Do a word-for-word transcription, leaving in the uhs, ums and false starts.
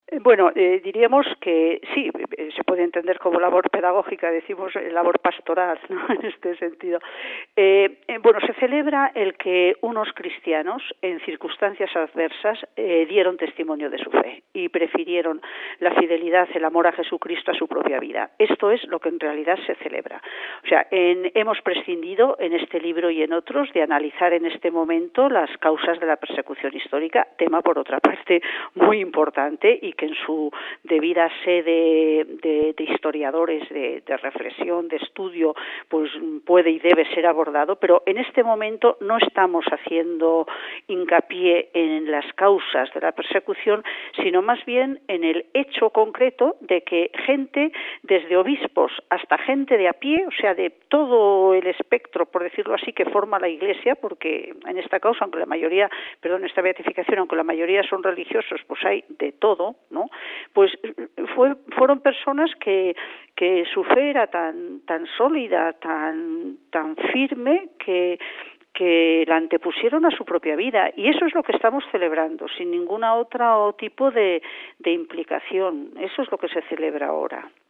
Bueno, eh, diríamos que sí, eh, se puede entender como labor pedagógica, decimos eh, labor pastoral, ¿no? En este sentido. Eh, eh, bueno, se celebra el que unos cristianos, en circunstancias adversas, eh, dieron testimonio de su fe y prefirieron la fidelidad, el amor a Jesucristo a su propia vida. Esto es lo que en realidad se celebra. O sea, en, hemos prescindido en este libro y en otros de analizar en este momento las causas de la persecución histórica, tema por otra parte muy importante y que en su debida sede de, de historiadores, de, de reflexión, de estudio, pues puede y debe ser abordado, pero en este momento no estamos haciendo hincapié en las causas de la persecución, sino más bien en el hecho concreto de que gente, desde obispos hasta gente de a pie, o sea, de todo el espectro, por decirlo así, que forma la Iglesia, porque en esta causa, aunque la mayoría, perdón, esta beatificación, aunque la mayoría son religiosos, pues hay de todo, ¿no? Pues fue, fueron personas que, que su fe era tan, tan sólida, tan, tan firme, que que la antepusieron a su propia vida, y eso es lo que estamos celebrando, sin ninguna otra o tipo de, de implicación. Eso es lo que se celebra ahora.